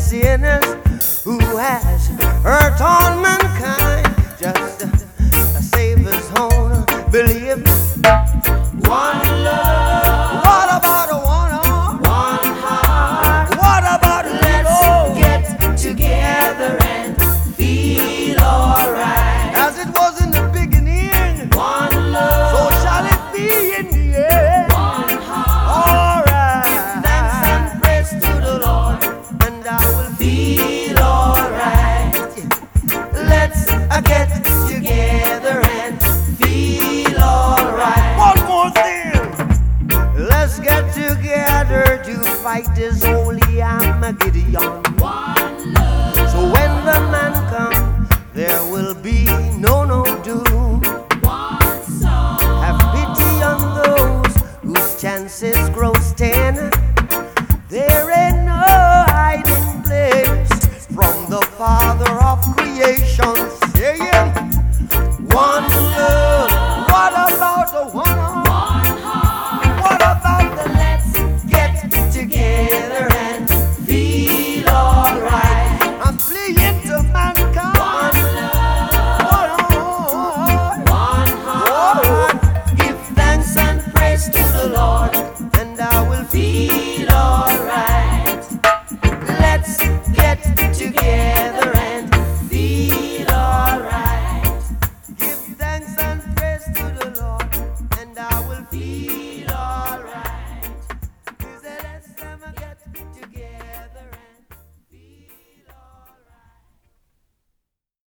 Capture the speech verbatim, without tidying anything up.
sinners who has hurt all mankind. Just uh, save his own belief. One love. What about a one arm? One heart. What about a let's get together and feel alright. As it was in the beginning. One love. So shall it be in the end. One heart. Alright. Thanks and praise to the Lord, and I will feel alright. Let's uh, get together and feel alright. One more thing. Let's get together to fight this holy Armageddon. One love. So when the man comes, there will